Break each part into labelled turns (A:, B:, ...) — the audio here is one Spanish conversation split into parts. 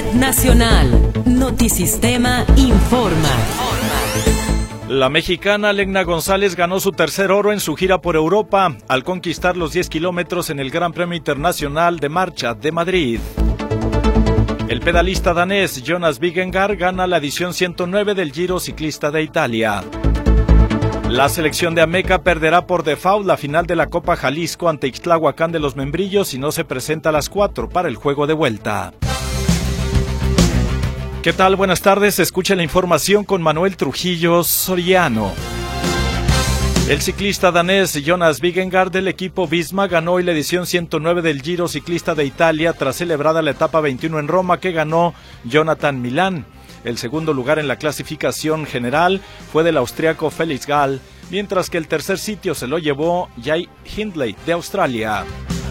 A: Nacional. Notisistema informa.
B: La mexicana Alegna González ganó su tercer oro en su gira por Europa al conquistar los 10 kilómetros en el Gran Premio Internacional de Marcha de Madrid. El pedalista danés Jonas Vingegaard gana la edición 109 del Giro Ciclista de Italia. La selección de Ameca perderá por default la final de la Copa Jalisco ante Ixtlahuacán de los Membrillos y no se presenta a las 4 para el juego de vuelta. ¿Qué tal? Buenas tardes. Escuche la información con Manuel Trujillo Soriano. El ciclista danés Jonas Vingegaard del equipo Visma ganó hoy la edición 109 del Giro Ciclista de Italia tras celebrada la etapa 21 en Roma que ganó Jonathan Milán. El segundo lugar en la clasificación general fue del austriaco Felix Gall, mientras que el tercer sitio se lo llevó Jay Hindley de Australia.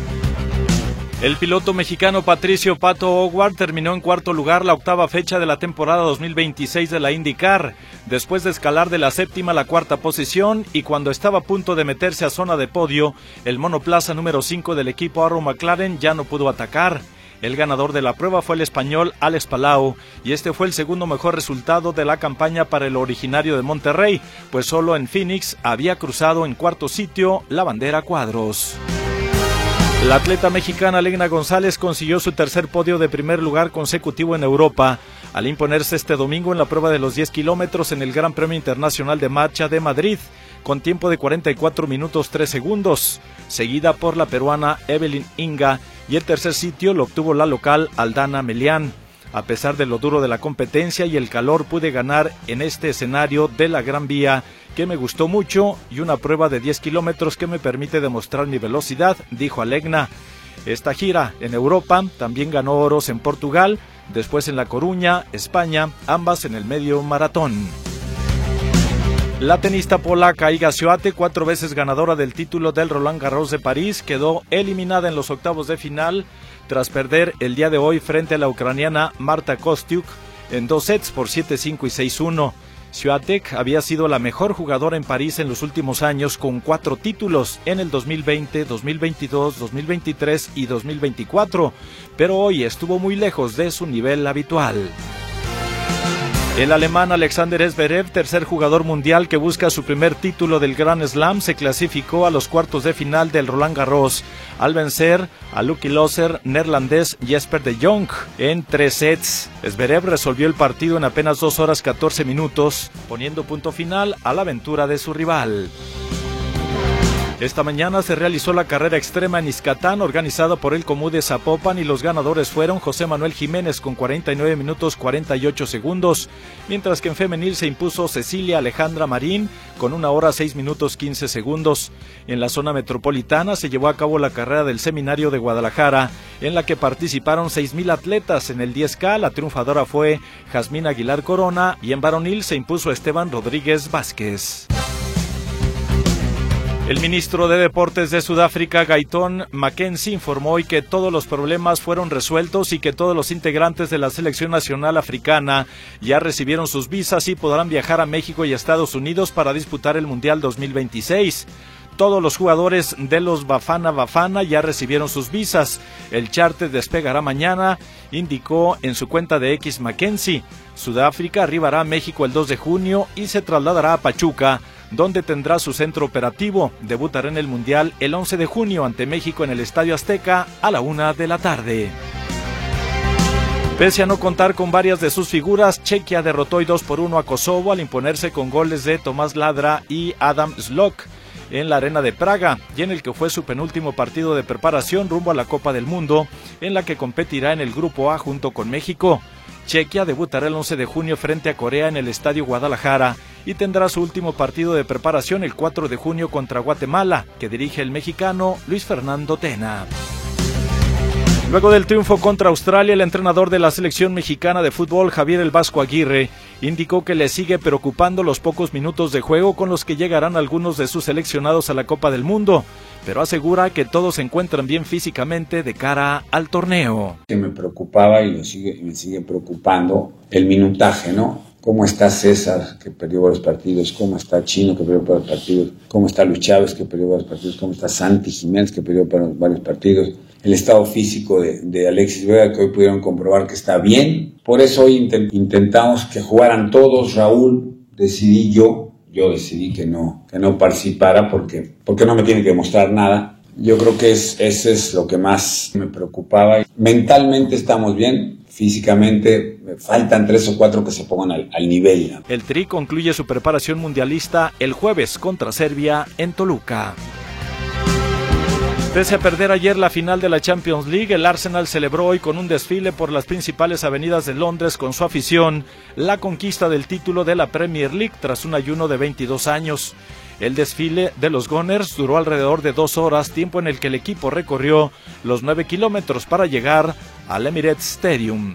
B: El piloto mexicano Patricio Pato O'Ward terminó en cuarto lugar la octava fecha de la temporada 2026 de la IndyCar, después de escalar de la séptima a la cuarta posición y cuando estaba a punto de meterse a zona de podio, el monoplaza número 5 del equipo Arrow McLaren ya no pudo atacar. El ganador de la prueba fue el español Alex Palau y este fue el segundo mejor resultado de la campaña para el originario de Monterrey, pues solo en Phoenix había cruzado en cuarto sitio la bandera cuadros. La atleta mexicana Alegna González consiguió su tercer podio de primer lugar consecutivo en Europa, al imponerse este domingo en la prueba de los 10 kilómetros en el Gran Premio Internacional de Marcha de Madrid, con tiempo de 44 minutos 3 segundos, seguida por la peruana Evelyn Inga, y el tercer sitio lo obtuvo la local Aldana Melián. A pesar de lo duro de la competencia y el calor, pude ganar en este escenario de la Gran Vía, que me gustó mucho, y una prueba de 10 kilómetros que me permite demostrar mi velocidad, dijo Alegna. Esta gira en Europa también ganó oros en Portugal, después en La Coruña, España, ambas en el medio maratón. La tenista polaca Iga Świątek, 4 veces ganadora del título del Roland Garros de París, quedó eliminada en los octavos de final tras perder el día de hoy frente a la ucraniana Marta Kostyuk en 2 sets por 7-5 y 6-1. Świątek había sido la mejor jugadora en París en los últimos años con 4 títulos en el 2020, 2022, 2023 y 2024, pero hoy estuvo muy lejos de su nivel habitual. El alemán Alexander Zverev, tercer jugador mundial que busca su primer título del Grand Slam, se clasificó a los cuartos de final del Roland Garros al vencer a Lucky Loser neerlandés Jesper de Jong en 3 sets. Zverev resolvió el partido en apenas 2 horas 14 minutos, poniendo punto final a la aventura de su rival. Esta mañana se realizó la carrera extrema en Izcatán, organizada por el Comú de Zapopan, y los ganadores fueron José Manuel Jiménez con 49 minutos 48 segundos, mientras que en femenil se impuso Cecilia Alejandra Marín con 1 hora 6 minutos 15 segundos. En la zona metropolitana se llevó a cabo la carrera del Seminario de Guadalajara, en la que participaron 6,000 atletas. En el 10K la triunfadora fue Jazmín Aguilar Corona y en varonil se impuso Esteban Rodríguez Vázquez. El ministro de Deportes de Sudáfrica, Gayton Mackenzie, informó hoy que todos los problemas fueron resueltos y que todos los integrantes de la selección nacional africana ya recibieron sus visas y podrán viajar a México y Estados Unidos para disputar el Mundial 2026. Todos los jugadores de los Bafana Bafana ya recibieron sus visas. El charter despegará mañana, indicó en su cuenta de X Mackenzie. Sudáfrica arribará a México el 2 de junio y se trasladará a Pachuca, donde tendrá su centro operativo. Debutará en el Mundial el 11 de junio ante México en el Estadio Azteca a la 1 de la tarde. Pese a no contar con varias de sus figuras, Chequia derrotó hoy 2-1 a Kosovo al imponerse con goles de Tomás Ladra y Adam Slok en la Arena de Praga, y en el que fue su penúltimo partido de preparación rumbo a la Copa del Mundo, en la que competirá en el Grupo A junto con México. Chequia debutará el 11 de junio frente a Corea en el Estadio Guadalajara y tendrá su último partido de preparación el 4 de junio contra Guatemala, que dirige el mexicano Luis Fernando Tena. Luego del triunfo contra Australia, el entrenador de la selección mexicana de fútbol, Javier El Vasco Aguirre, indicó que le sigue preocupando los pocos minutos de juego con los que llegarán algunos de sus seleccionados a la Copa del Mundo, pero asegura que todos se encuentran bien físicamente de cara al torneo.
C: Que me preocupaba y me sigue preocupando el minutaje, ¿no? ¿Cómo está César, que perdió varios partidos? ¿Cómo está Chino, que perdió varios partidos? ¿Cómo está Luis Chávez, que perdió varios partidos? ¿Cómo está Santi Jiménez, que perdió varios partidos? el estado físico de Alexis Vega, que hoy pudieron comprobar que está bien. Por eso hoy intentamos que jugaran todos. Raúl, yo decidí que no participara porque no me tiene que demostrar nada. Yo creo que ese es lo que más me preocupaba. Mentalmente estamos bien, físicamente faltan 3 o 4 que se pongan al nivel.
B: El Tri concluye su preparación mundialista el jueves contra Serbia en Toluca. Pese a perder ayer la final de la Champions League, el Arsenal celebró hoy con un desfile por las principales avenidas de Londres con su afición la conquista del título de la Premier League tras un ayuno de 22 años. El desfile de los Gunners duró alrededor de 2 horas, tiempo en el que el equipo recorrió los 9 kilómetros para llegar al Emirates Stadium.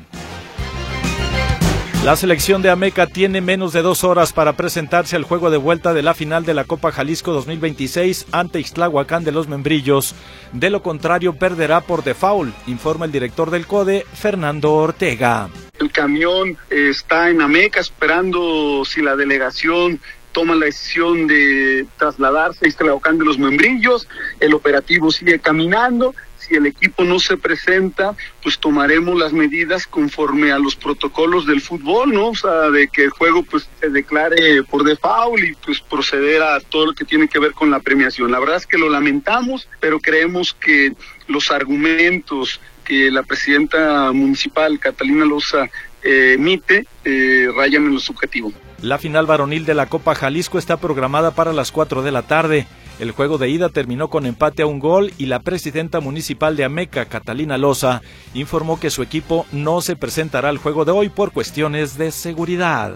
B: La selección de Ameca tiene menos de 2 horas para presentarse al juego de vuelta de la final de la Copa Jalisco 2026 ante Ixtlahuacán de los Membrillos. De lo contrario, perderá por default, informa el director del CODE, Fernando Ortega.
D: El camión está en Ameca esperando si la delegación toma la decisión de trasladarse a Ixtlahuacán de los Membrillos. El operativo sigue caminando. Si el equipo no se presenta, pues tomaremos las medidas conforme a los protocolos del fútbol, ¿no? O sea, de que el juego pues se declare por default y pues proceder a todo lo que tiene que ver con la premiación. La verdad es que lo lamentamos, pero creemos que los argumentos que la presidenta municipal, Catalina Loza, emite, rayan en lo subjetivo.
B: La final varonil de la Copa Jalisco está programada para las 4 de la tarde. El juego de ida terminó con empate a 1 gol y la presidenta municipal de Ameca, Catalina Loza, informó que su equipo no se presentará al juego de hoy por cuestiones de seguridad.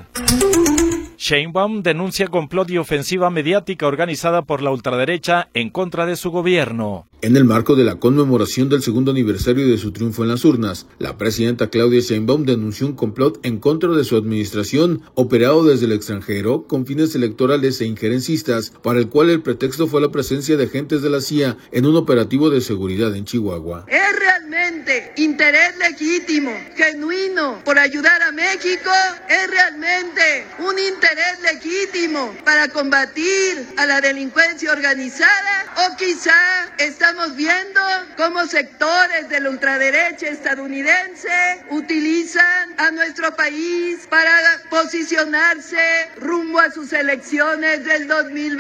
B: Sheinbaum denuncia complot y ofensiva mediática organizada por la ultraderecha en contra de su gobierno.
E: En el marco de la conmemoración del 2º aniversario de su triunfo en las urnas, la presidenta Claudia Sheinbaum denunció un complot en contra de su administración, operado desde el extranjero con fines electorales e injerencistas, para el cual el pretexto fue la presencia de agentes de la CIA en un operativo de seguridad en Chihuahua.
F: Es realmente interés legítimo, genuino, por ayudar a México, es realmente un interés legítimo para combatir a la delincuencia organizada, o quizá estamos viendo cómo sectores de la ultraderecha estadounidense utilizan a nuestro país para posicionarse rumbo a sus elecciones del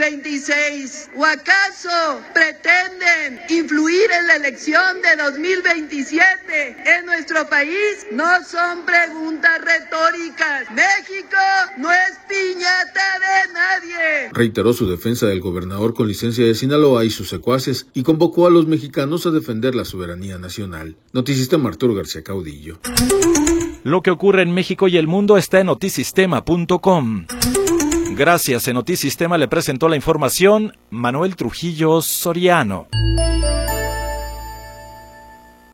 F: 2026. ¿O acaso pretenden influir en la elección de 2027 en nuestro país? No son preguntas retóricas. México no es piñata de nadie.
E: Reiteró su defensa del gobernador con licencia de Sinaloa y sus secuaces y convocó a los mexicanos a defender la soberanía nacional. Noticistema Arturo García Caudillo.
B: Lo que ocurre en México y el mundo está en notisistema.com. Gracias, en Notisistema le presentó la información Manuel Trujillo Soriano.